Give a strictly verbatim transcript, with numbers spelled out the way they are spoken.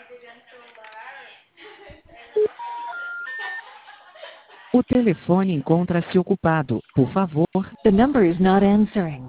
O telefone encontra-se ocupado. Por favor, The number is not answering.